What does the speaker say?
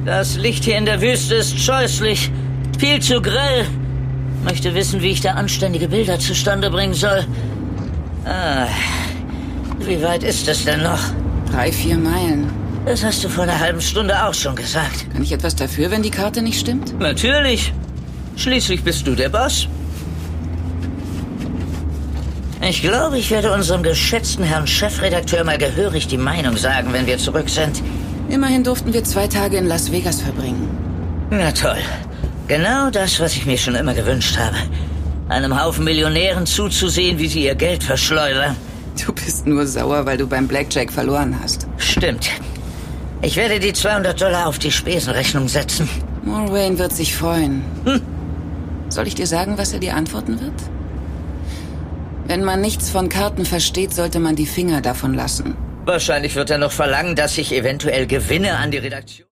Das Licht hier in der Wüste ist scheußlich. Viel zu grell. Möchte wissen, wie ich da anständige Bilder zustande bringen soll. Wie weit ist es denn noch? 3-4 Meilen. Das hast du vor einer halben Stunde auch schon gesagt. Kann ich etwas dafür, wenn die Karte nicht stimmt? Natürlich. Schließlich bist du der Boss. Ich glaube, ich werde unserem geschätzten Herrn Chefredakteur mal gehörig die Meinung sagen, wenn wir zurück sind. Immerhin durften wir 2 Tage in Las Vegas verbringen. Na toll. Genau das, was ich mir schon immer gewünscht habe. Einem Haufen Millionären zuzusehen, wie sie ihr Geld verschleudern. Du bist nur sauer, weil du beim Blackjack verloren hast. Stimmt. Ich werde die $200 auf die Spesenrechnung setzen. Morwayne wird sich freuen. Soll ich dir sagen, was er dir antworten wird? Wenn man nichts von Karten versteht, sollte man die Finger davon lassen. Wahrscheinlich wird er noch verlangen, dass ich eventuell Gewinne an die Redaktion...